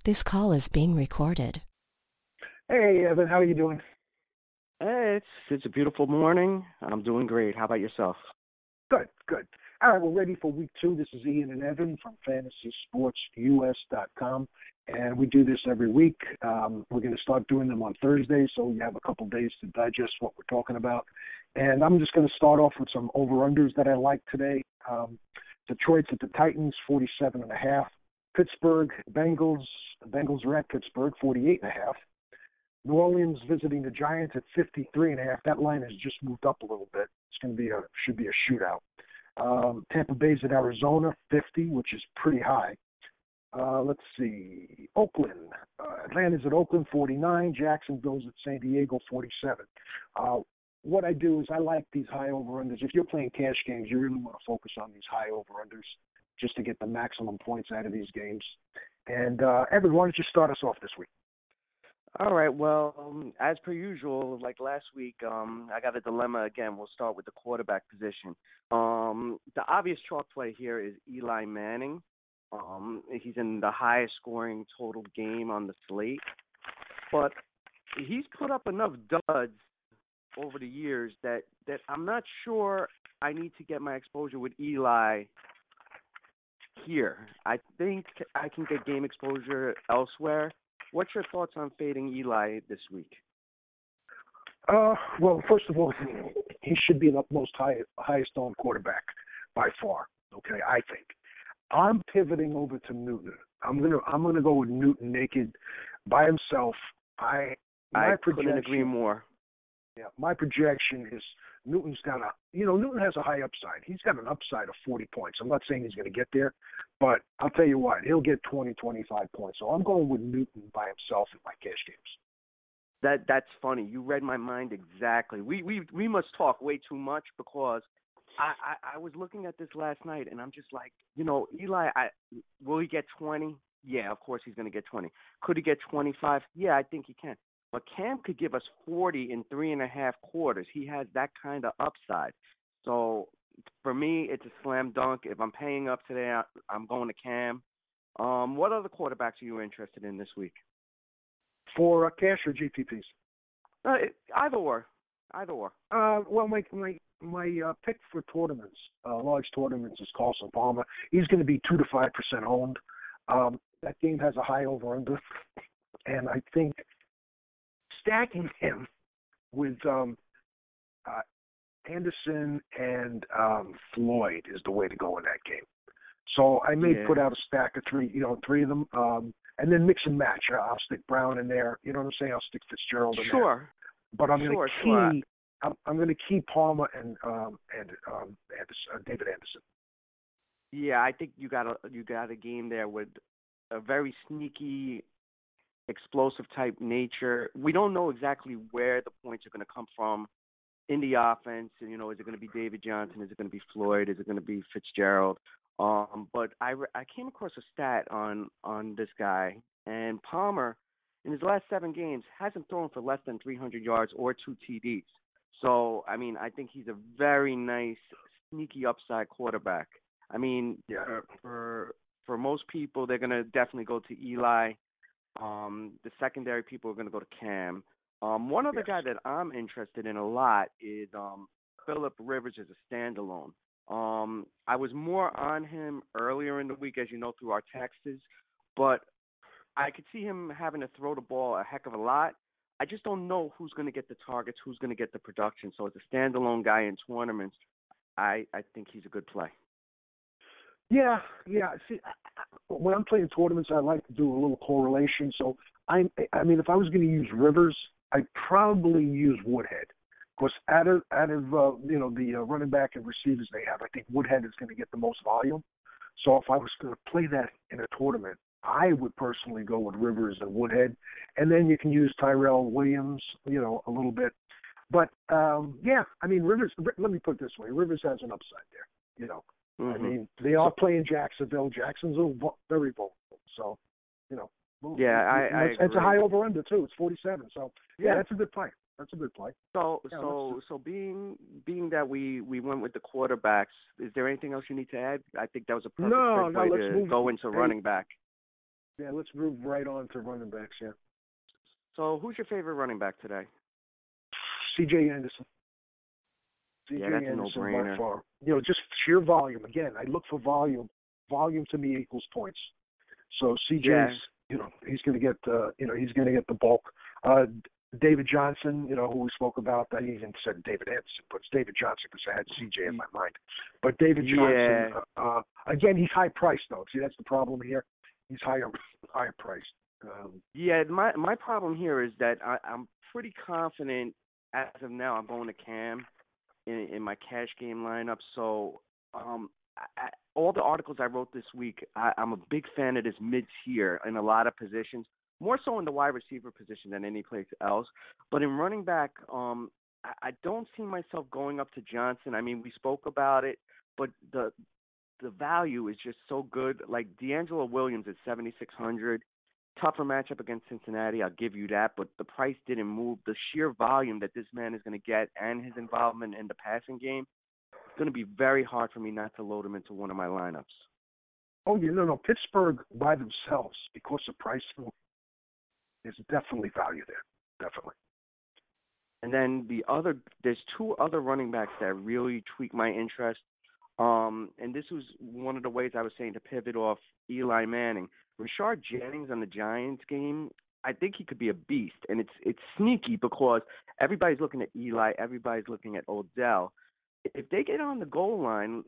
This call is being recorded. Hey, Evan, how are you doing? Hey, it's a beautiful morning. I'm doing great. How about yourself? Good, good. All right, we're ready for week two. This is Ian and Evan from FantasySportsUS.com, and we do this every week. We're going to start doing them on Thursday, so you have a couple days to digest what we're talking about. And I'm just going to start off with some over-unders that I like today. Detroit's at the Titans, 47.5. Pittsburgh, Bengals. The Bengals are at Pittsburgh, 48.5. New Orleans visiting the Giants at 53.5. That line has just moved up a little bit. It's going to be should be a shootout. Tampa Bay's at Arizona, 50, which is pretty high. Let's see. Oakland. Atlanta's at Oakland, 49. Jacksonville's at San Diego, 47. What I do is I like these high over-unders. If you're playing cash games, you really want to focus on these high over-unders just to get the maximum points out of these games. And, Evan, why don't you start us off this week? All right. Well, as per usual, like last week, I got a dilemma again. We'll start with the quarterback position. The obvious chalk play here is Eli Manning. He's in the highest scoring total game on the slate, but he's put up enough duds over the years that I'm not sure I need to get my exposure with Eli here. I think I can get game exposure elsewhere. What's your thoughts on fading Eli this week? Well, first of all, he should be the highest owned quarterback by far. Okay, I think. I'm pivoting over to Newton. I'm gonna go with Newton naked by himself. I couldn't agree more. Yeah, my projection is Newton has a high upside. He's got an upside of 40 points. I'm not saying he's going to get there, but I'll tell you what, he'll get 20, 25 points. So I'm going with Newton by himself in my cash games. That's funny. You read my mind exactly. We must talk way too much because I was looking at this last night and I'm just like, Eli, will he get 20? Yeah, of course he's going to get 20. Could he get 25? Yeah, I think he can. But Cam could give us 40 in 3.5 quarters. He has that kind of upside. So for me, it's a slam dunk. If I'm paying up today, I'm going to Cam. What other quarterbacks are you interested in this week? For cash or GPPs? Either or. Well, my pick for tournaments, large tournaments, is Carson Palmer. He's going to be 2 to 5% owned. That game has a high over/under, and I think stacking him with Anderson and Floyd is the way to go in that game. So I may put out a stack of three of them, and then mix and match. I'll stick Brown in there. You know what I'm saying? I'll stick Fitzgerald in there. But I'm going to key. I'm going to key Palmer and David Anderson. Yeah, I think you got a game there with a very sneaky, explosive type nature. We don't know exactly where the points are going to come from in the offense. Is it going to be David Johnson? Is it going to be Floyd? Is it going to be Fitzgerald? But I came across a stat on this guy, and Palmer, in his last 7 games, hasn't thrown for less than 300 yards or 2 TDs. So, I think he's a very nice, sneaky upside quarterback. For most people, they're going to definitely go to Eli. The secondary people are going to go to Cam. One other guy that I'm interested in a lot is Phillip Rivers as a standalone. I was more on him earlier in the week, as you know, through our texts, but I could see him having to throw the ball a heck of a lot. I just don't know who's going to get the targets, who's going to get the production. So as a standalone guy in tournaments, I think he's a good play. Yeah. See, when I'm playing tournaments, I like to do a little correlation. So, if I was going to use Rivers, I'd probably use Woodhead. Because out of the running back and receivers they have, I think Woodhead is going to get the most volume. So if I was going to play that in a tournament, I would personally go with Rivers and Woodhead. And then you can use Tyrell Williams, a little bit. But, Rivers, let me put it this way. Rivers has an upside there, Mm-hmm. They are playing Jacksonville. Jackson's very vulnerable. So, it's a high over-under, too. It's 47. So, that's a good play. So being that we went with the quarterbacks, is there anything else you need to add? I think that was a perfect way to go into running back. Yeah, let's move right on to running backs. Yeah, So who's your favorite running back today? C.J. Anderson. Yeah, C.J. that's a Anderson by no-brainer. far. Just sheer volume. Again, I look for volume. Volume to me equals points. So C.J.'s, Yeah. he's going to get, he's going to get the bulk. David Johnson, who we spoke about. I even said David Anderson, but it's David Johnson because I had C.J. in my mind. But David Johnson, again, he's high priced though. See, that's the problem here. He's higher priced. Yeah, my problem here is that I'm pretty confident as of now. I'm going to Cam in my cash game lineup. So all the articles I wrote this week, I'm a big fan of this mid-tier in a lot of positions, more so in the wide receiver position than any place else. But in running back, I don't see myself going up to Johnson. I mean, we spoke about it, but the value is just so good. Like D'Angelo Williams at 7,600. Tougher matchup against Cincinnati, I'll give you that, but the price didn't move. The sheer volume that this man is going to get and his involvement in the passing game, it's going to be very hard for me not to load him into one of my lineups. Oh, no. Pittsburgh by themselves, because of price, there's definitely value there. Definitely. And then there's two other running backs that really tweak my interest. And this was one of the ways I was saying to pivot off Eli Manning. Rashard Jennings on the Giants game, I think he could be a beast. And it's sneaky because everybody's looking at Eli, everybody's looking at Odell. If they get on the goal line,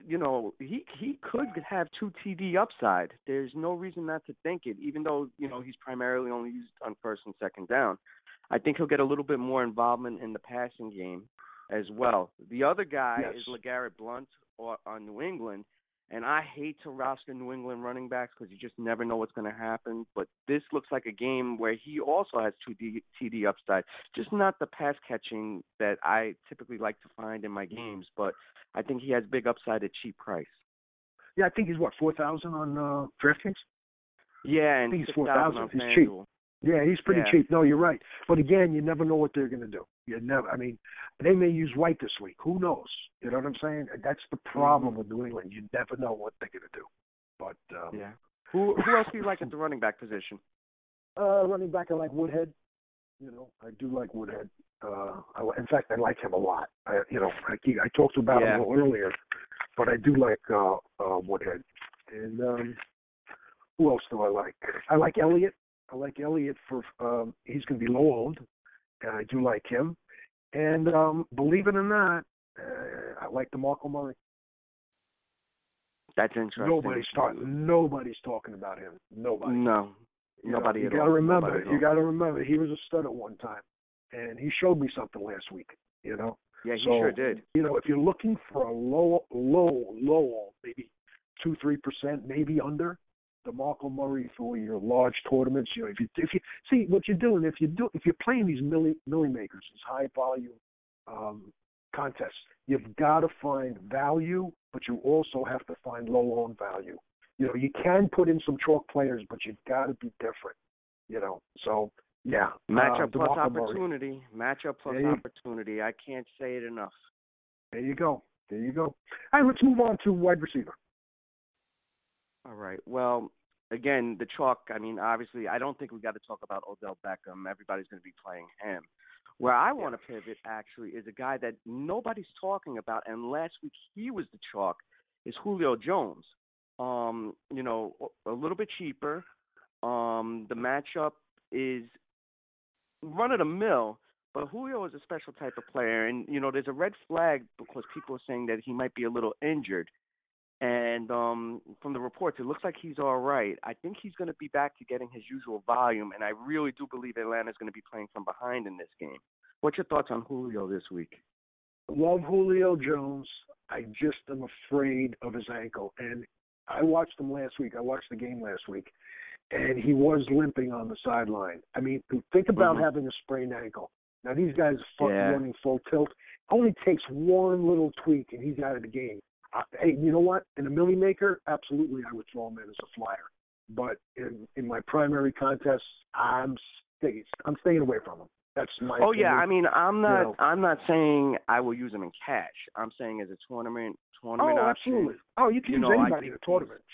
he could have 2 TD upside. There's no reason not to think it, even though, he's primarily only used on first and second down. I think he'll get a little bit more involvement in the passing game as well. The other guy is LeGarrette Blount on New England, and I hate to roster New England running backs because you just never know what's going to happen. But this looks like a game where he also has 2 TD upside, just not the pass catching that I typically like to find in my games. But I think he has big upside at cheap price. Yeah, I think he's 4,000 on DraftKings. Yeah, and I think he's 4,000 on He's FanDuel. cheap. Yeah, he's pretty cheap. No, you're right. But again, you never know what they're going to do. They may use White this week. Who knows? You know what I'm saying? That's the problem with New England. You never know what they're going to do. But yeah. Who else do you like at the running back position? Running back, I like Woodhead. I do like Woodhead. In fact, I like him a lot. I talked about him a little earlier, but I do like Woodhead. And who else do I like? I like Elliott. I like Elliott for he's going to be low owned, and I do like him. And believe it or not, I like DeMarco Murray. That's interesting. Nobody's talking about him. Nobody. No, nobody at all. You got to remember, he was a stud at one time, and he showed me something last week. Yeah, he sure did. If you're looking for a low, maybe 2-3%, maybe under, DeMarco Murray for your large tournaments. If you see what you're doing, if you're playing these milli makers, these high volume contests, you've got to find value, but you also have to find low owned value. You can put in some chalk players, but you've got to be different. So yeah. Matchup plus DeMarco opportunity. Murray. Matchup plus opportunity. I can't say it enough. There you go. All right, let's move on to wide receiver. All right. Well, again, the chalk, obviously, I don't think we got to talk about Odell Beckham. Everybody's going to be playing him. Where I want to pivot, actually, is a guy that nobody's talking about, and last week he was the chalk, is Julio Jones. A little bit cheaper. The matchup is run-of-the-mill, but Julio is a special type of player, and, there's a red flag because people are saying that he might be a little injured. And from the reports, it looks like he's all right. I think he's going to be back to getting his usual volume, and I really do believe Atlanta's going to be playing from behind in this game. What's your thoughts on Julio this week? Love Julio Jones. I just am afraid of his ankle. And I watched him last week. I watched the game last week, and he was limping on the sideline. Think about having a sprained ankle. Now, these guys are running full tilt. It only takes one little tweak, and he's out of the game. Hey, you know what? In a milli maker, absolutely, I would throw him in as a flyer. But in my primary contests, I'm staying away from him. That's my. Oh yeah, I'm not saying I will use him in cash. I'm saying as a tournament Oh, option. absolutely. Oh, you can use anybody in a tournament. Sure.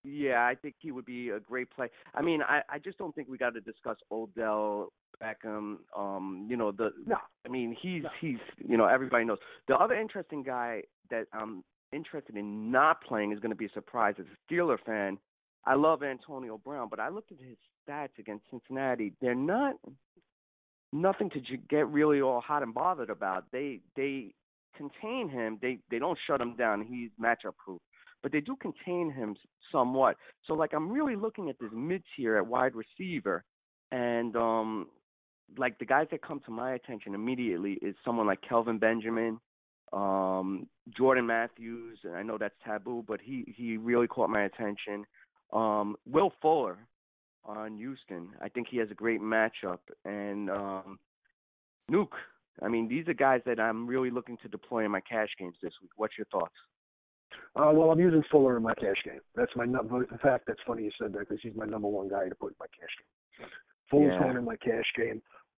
Yeah, I think he would be a great play. I mean, I just don't think we got to discuss Odell Beckham. No, I mean, no. he's everybody knows. The other interesting guy that I'm interested in not playing is going to be a surprise. As a Steeler fan, I love Antonio Brown, but I looked at his stats against Cincinnati. They're not nothing to get really all hot and bothered about. They contain him. They don't shut him down. He's matchup proof, but they do contain him somewhat. So like I'm really looking at this mid tier at wide receiver, and like the guys that come to my attention immediately is someone like Kelvin Benjamin, Jordan Matthews, and I know that's taboo, but he really caught my attention. Will Fuller on Houston. I think he has a great matchup. And Nuke. I mean, these are guys that I'm really looking to deploy in my cash games this week. What's your thoughts? Well, I'm using Fuller in my cash game. That's my number. In fact, that's funny you said that because he's my number one guy to put in my cash game. Fuller's going in my cash game.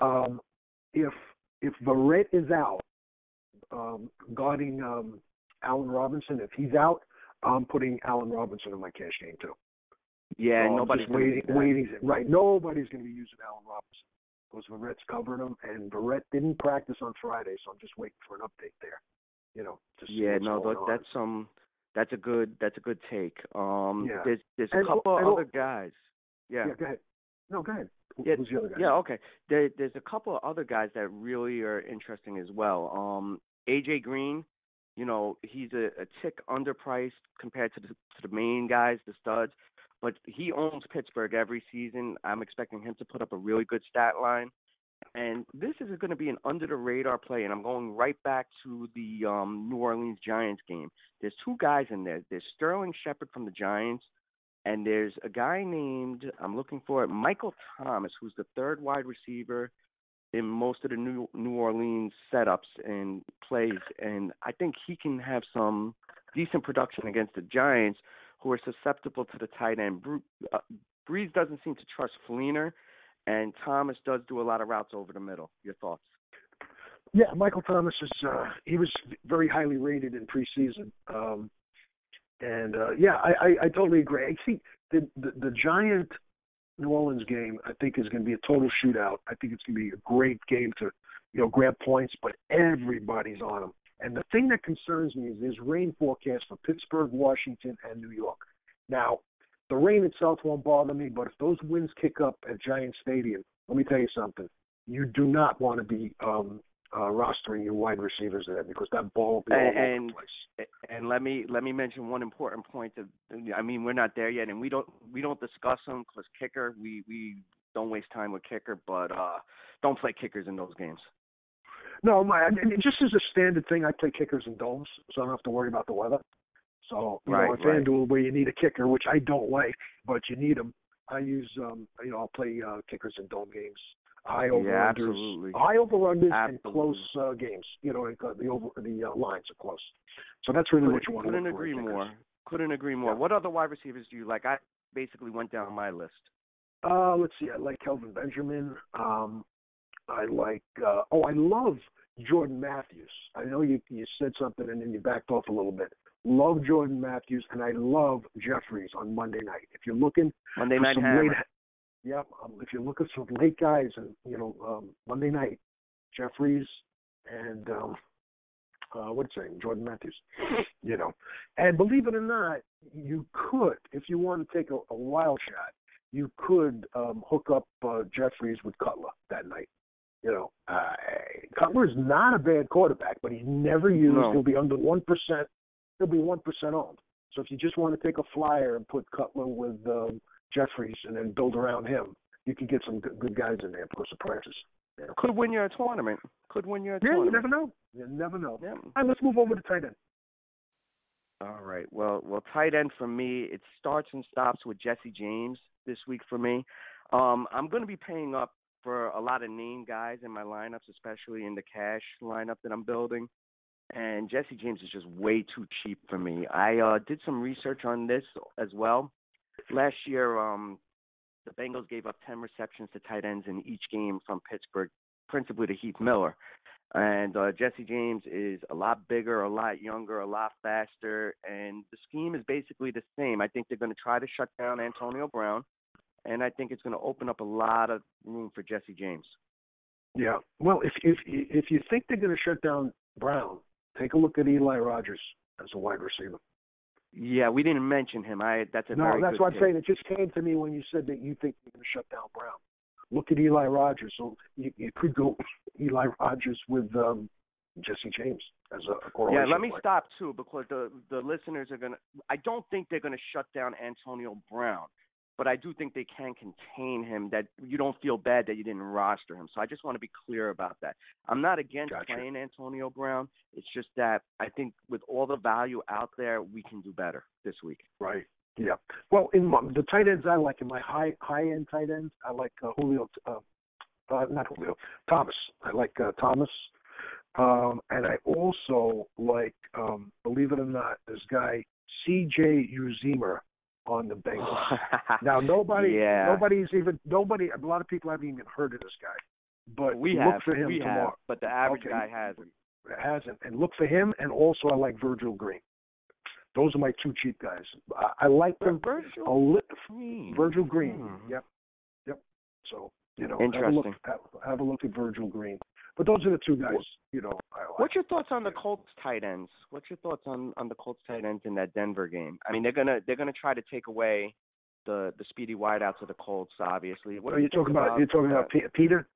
If Verrett is out, guarding Allen Robinson, if he's out, I'm putting Allen Robinson in my cash game too. Yeah, so nobody's waiting. Right, nobody's going to be using Allen Robinson because Verrett's covering him, and Verrett didn't practice on Friday, so I'm just waiting for an update there. To see what's going on. That's a good take. Yeah. There's a couple other guys. Yeah. Yeah, go ahead. No, go ahead. Yeah, who's the other guy? Yeah, okay. There's a couple of other guys that really are interesting as well. AJ Green, he's a tick underpriced compared to the main guys, the studs, but he owns Pittsburgh every season. I'm expecting him to put up a really good stat line. And this is going to be an under-the-radar play, and I'm going right back to the New Orleans Giants game. There's two guys in there. There's Sterling Shepard from the Giants, and there's a guy named, I'm looking for it, Michael Thomas, who's the third wide receiver in most of the New Orleans setups and plays. And I think he can have some decent production against the Giants, who are susceptible to the tight end. Breeze doesn't seem to trust Fleener, and Thomas does do a lot of routes over the middle. Your thoughts? Yeah, Michael Thomas he was very highly rated in preseason. I totally agree. I see the Giant New Orleans game, I think, is going to be a total shootout. I think it's going to be a great game to, grab points, but everybody's on them. And the thing that concerns me is there's rain forecast for Pittsburgh, Washington, and New York. Now, the rain itself won't bother me, but if those winds kick up at Giant Stadium, let me tell you something. You do not want to be rostering your wide receivers there because that ball will be all over the place. And let me mention one important point. We're not there yet, and we don't discuss them because kicker, we don't waste time with kicker, but don't play kickers in those games. No, just as a standard thing, I play kickers in domes, so I don't have to worry about the weather. So, on FanDuel, where you need a kicker, which I don't like, but you need them, I use, I'll play kickers in dome games. High over-unders, and close games. The lines are close. So that's really what you want to look for. Couldn't agree more. Yeah. What other wide receivers do you like? I basically went down my list. Let's see. I like Kelvin Benjamin. I love Jordan Matthews. I know you said something and then you backed off a little bit. Love Jordan Matthews, and I love Jeffries on Monday night. If you're looking Monday for night some hammer. if you're looking for late guys, and Monday night, Jeffries and Jordan Matthews. And believe it or not, you could, if you want to take a wild shot, you could hook up Jeffries with Cutler that night. Cutler's not a bad quarterback, but he's never used. No. He'll be under 1%. He'll be 1% owned. So if you just want to take a flyer and put Cutler with Jeffries and then build around him, you can get some good guys in there because of prices. Yeah. Could win you a tournament. You never know. You never know. Yeah. All right, let's move over to tight end. All right. Well, tight end for me, it starts and stops with Jesse James this week for me. I'm going to be paying up for a lot of name guys in my lineups, especially in the cash lineup that I'm building. And Jesse James is just way too cheap for me. I did some research on this as well. Last year, the Bengals gave up 10 receptions to tight ends in each game from Pittsburgh, principally to Heath Miller. And Jesse James is a lot bigger, a lot younger, a lot faster, and the scheme is basically the same. I think they're going to try to shut down Antonio Brown, and I think it's going to open up a lot of room for Jesse James. Yeah. Well, if you think they're going to shut down Brown, take a look at Eli Rogers as a wide receiver. Yeah, we didn't mention him. That's a no, very that's good what I'm pick. saying. It just came to me when you said that you think they're going to shut down Brown. Look at Eli Rogers. So you could go Eli Rogers with Jesse James as a correlation. Yeah, let me play. stop too, because the listeners are gonna. I don't think they're gonna shut down Antonio Brown, but I do think they can contain him. That you don't feel bad that you didn't roster him. So I just want to be clear about that. I'm not against playing Antonio Brown. It's just that I think with all the value out there, we can do better this week. Right. Yeah. Well, in the tight ends I like, in my high end tight ends, I like Julio. Not Julio. Thomas. I like Thomas. And I also like, believe it or not, this guy C.J. Uzomah on the Bengals. Now a lot of people haven't even heard of this guy, but look for him tomorrow. But the average guy hasn't. Hasn't, and look for him. And also, I like Virgil Green. Those are my two cheap guys. I like them. Virgil Green. Mm-hmm. Yep. So interesting. Have a look at Virgil Green. But those are the two guys. I like. What's your thoughts on the Colts tight ends? What's your thoughts on the Colts tight ends in that Denver game? I mean, they're gonna try to take away the speedy wideouts of the Colts, obviously. What are you talking about? You're talking about Peter?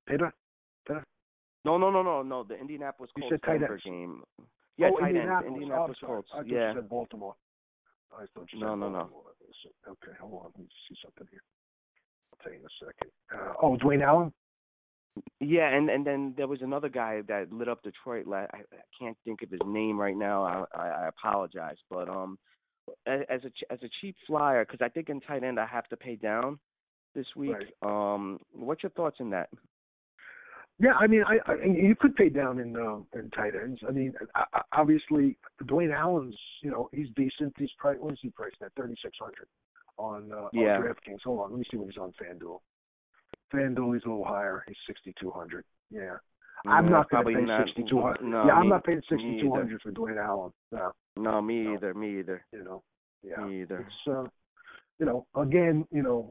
No. The Indianapolis Colts Denver game. Yeah, tight ends. Indianapolis Colts. I thought you said Baltimore. I thought you said Baltimore. No. Okay, hold on. Let me see something here. I'll tell you in a second. Dwayne Allen? Yeah, and then there was another guy that lit up Detroit. I can't think of his name right now. I apologize, but as a cheap flyer, because I think in tight end I have to pay down this week. Right. What's your thoughts on that? Yeah, I mean, I you could pay down in tight ends. I mean, obviously Dwayne Allen's, he's decent. He's what is he priced at? 3,600 on DraftKings. Hold on, let me see what he's on FanDuel. FanDuel, he's a little higher. He's 6,200. Yeah. I'm not going to pay 6,200. No, I'm not paying 6,200 for Dwayne Allen. No. Me either. Yeah. Me either. It's again,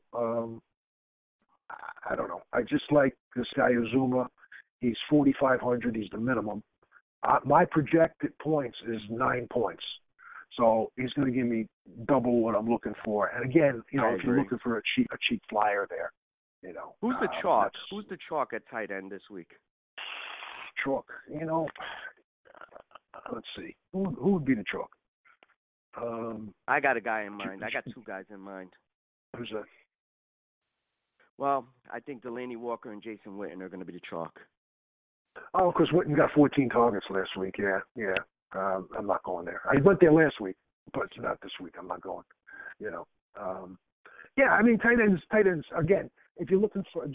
I don't know. I just like this guy Uzomah. He's 4,500. He's the minimum. My projected points is 9 points. So he's going to give me double what I'm looking for. And again, if you're looking for a cheap flyer there, Who's the chalk? Who's the chalk at tight end this week? Chalk. Let's see. Who would be the chalk? I got a guy in mind. I got two guys in mind. Who's that? Well, I think Delaney Walker and Jason Witten are going to be the chalk. Oh, because Witten got 14 targets last week. Yeah. I'm not going there. I went there last week, but not this week. I'm not going. Yeah, I mean, tight ends, again, if you're looking for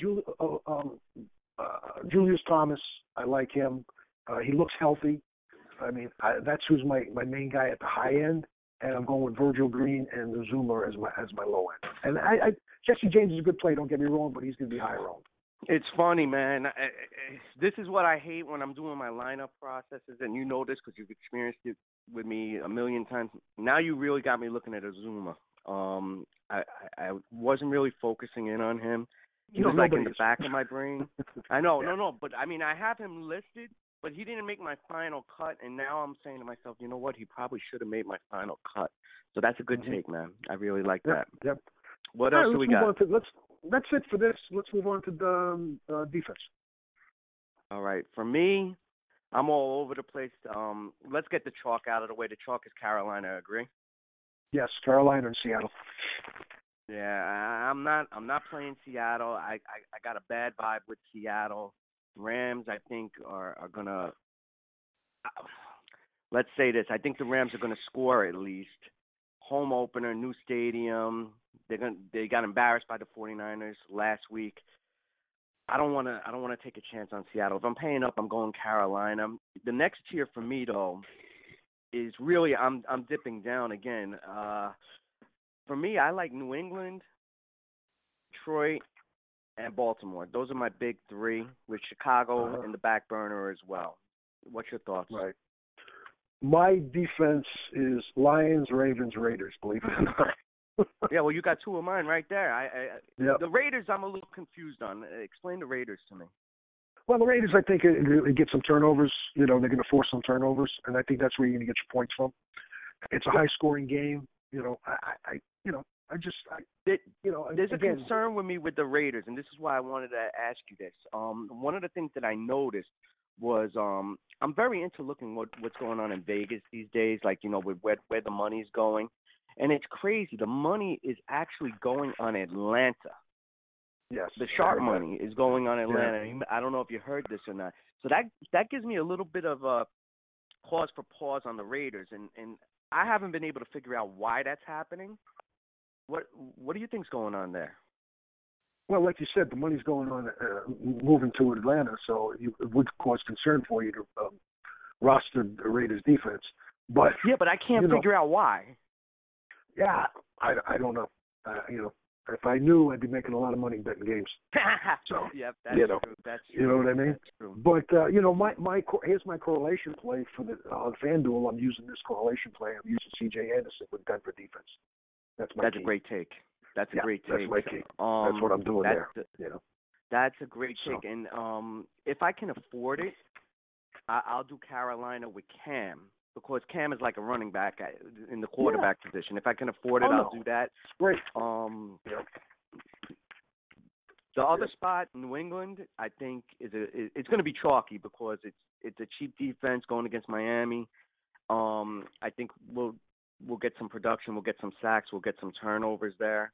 Julius Thomas, I like him. He looks healthy. I mean, that's who's my main guy at the high end, and I'm going with Virgil Green and Uzomah as my low end. And Jesse James is a good play, don't get me wrong, but he's going to be higher owned. It's funny, man. This is what I hate when I'm doing my lineup processes, and you know this because you've experienced it with me a million times. Now you really got me looking at Uzomah. I wasn't really focusing in on him. He was like in the back of my brain. I know, no, but I mean, I have him listed, but he didn't make my final cut, and now I'm saying to myself, you know what? He probably should have made my final cut. So that's a good take, man. I really like that. Yep. What else do we got? That's it for this. Let's move on to the defense. All right. For me, I'm all over the place. Let's get the chalk out of the way. The chalk is Carolina. Agree? Yes, Carolina and Seattle. Yeah, I'm not playing Seattle. I got a bad vibe with Seattle. Rams, I think, are gonna. Let's say this. I think the Rams are gonna score at least. Home opener, new stadium. They got embarrassed by the 49ers last week. I don't want to take a chance on Seattle. If I'm paying up, I'm going Carolina. The next tier for me though is really I'm dipping down again. For me, I like New England, Detroit, and Baltimore. Those are my big three, with Chicago in the back burner as well. What's your thoughts? Right. My defense is Lions, Ravens, Raiders. Believe it or not. Yeah, well, you got two of mine right there. Yep. The Raiders, I'm a little confused on. Explain the Raiders to me. Well, the Raiders, I think, it get some turnovers. You know, they're going to force some turnovers, and I think that's where you're going to get your points from. It's a high-scoring game. You know, There's a concern with me with the Raiders, and this is why I wanted to ask you this. One of the things that I noticed was I'm very into looking what's going on in Vegas these days, like, you know, with where the money's going. And it's crazy. The money is actually going on Atlanta. Yes. The sharp money is going on Atlanta. Yeah. I don't know if you heard this or not. So that gives me a little bit of a cause for pause on the Raiders, and I haven't been able to figure out why that's happening. What do you think's going on there? Well, like you said, the money's going on, moving to Atlanta, so it would cause concern for you to roster the Raiders defense. But but I can't figure out why. Yeah, I don't know. You know, if I knew, I'd be making a lot of money betting games. So yep, that's true. That's true. You know what I mean? That's true. But you know, here's my correlation play for the on FanDuel. I'm using this correlation play. I'm using C.J. Anderson with Denver defense. That's a great take. That's a great take. That's my key. That's what I'm doing there. You know, that's a great take. And if I can afford it, I'll do Carolina with Cam, because Cam is like a running back in the quarterback position. If I can afford it, I'll do that. Great. The other spot, New England, I think it's going to be chalky because it's a cheap defense going against Miami. I think we'll get some production, we'll get some sacks, we'll get some turnovers there.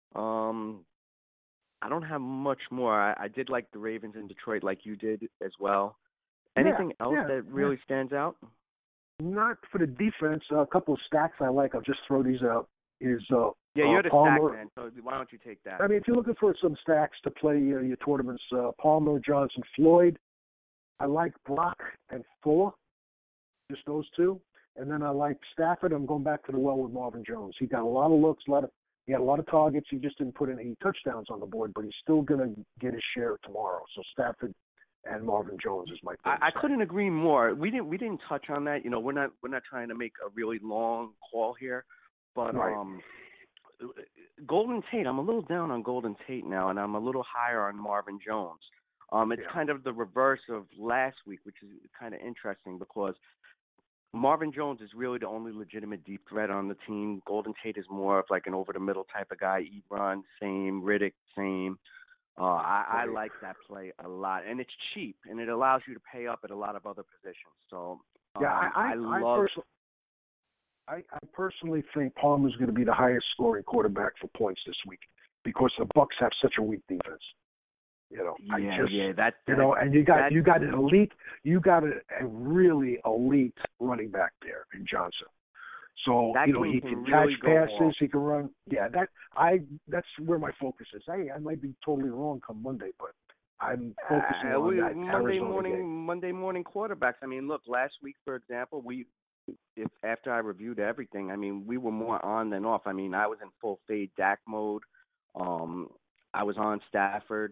I don't have much more. I did like the Ravens in Detroit, like you did as well. Anything else that really stands out? Not for the defense. A couple of stacks I like. I'll just throw these out. You're the Palmer, stack man, so why don't you take that? I mean, if you're looking for some stacks to play your tournaments, Palmer, Johnson, Floyd. I like Brock and Fuller, just those two. And then I like Stafford. I'm going back to the well with Marvin Jones. He got a lot of looks, he had a lot of targets. He just didn't put any touchdowns on the board, but he's still going to get his share tomorrow. So Stafford and Marvin Jones is my favorite. I couldn't agree more. We didn't touch on that. You know, we're not trying to make a really long call here, but Golden Tate, I'm a little down on Golden Tate now, and I'm a little higher on Marvin Jones. It's kind of the reverse of last week, which is kind of interesting because Marvin Jones is really the only legitimate deep threat on the team. Golden Tate is more of like an over-the-middle type of guy. Ebron, same. Riddick, same. I like that play a lot, and it's cheap, and it allows you to pay up at a lot of other positions. So I personally think Palmer's going to be the highest scoring quarterback for points this week because the Bucs have such a weak defense. You know, and you got an elite, you got a really elite running back there in Johnson. So he can catch passes, he can run. Yeah, that's where my focus is. Hey, I might be totally wrong come Monday, but I'm focusing on that Monday morning quarterbacks. I mean, look, last week, for example, after I reviewed everything, I mean, we were more on than off. I mean, I was in full fade Dak mode. I was on Stafford.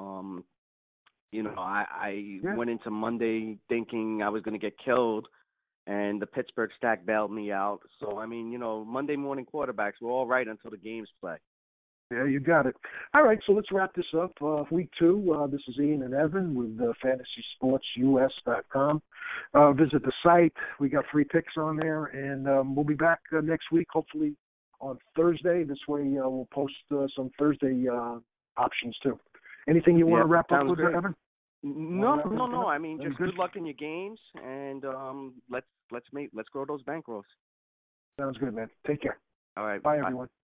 I went into Monday thinking I was going to get killed, and the Pittsburgh stack bailed me out. So, I mean, Monday morning quarterbacks, we're all right until the games play. Yeah, you got it. All right, so let's wrap this up. Week 2, this is Ian and Evan with FantasySportsUS.com. Visit the site. We got free picks on there, and we'll be back next week, hopefully on Thursday. This way we'll post some Thursday options too. Anything you want to wrap up with, Evan? No. I mean, just good luck in your games, and let's grow those bankrolls. Sounds good, man. Take care. All right. Bye, everyone.